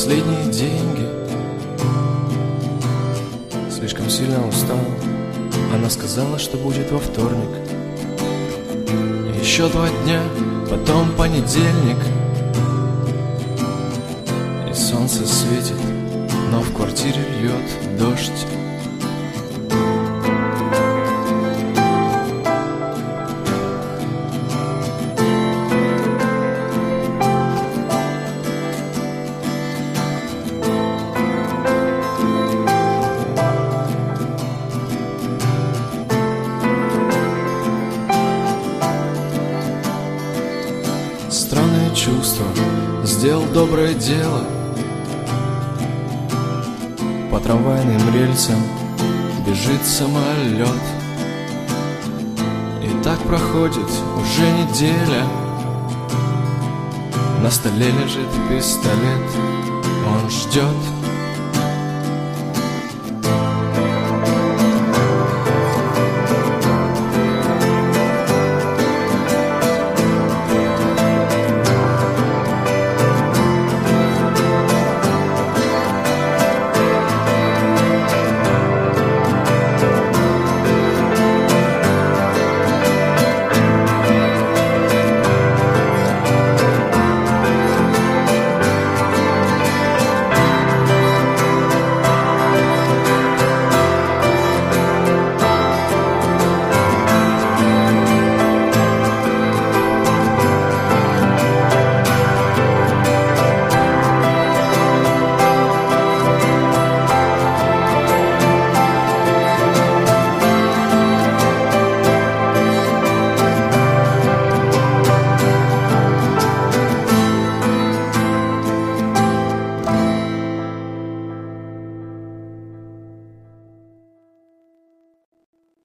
последние деньги. Слишком сильно устал. Она сказала, что будет во вторник. Еще 2 дня, потом понедельник. И солнце светит, но в квартире льет дождь. Странное чувство, сделал доброе дело. По трамвайным рельсам бежит самолет. И так проходит уже неделя. На столе лежит пистолет. Он ждет.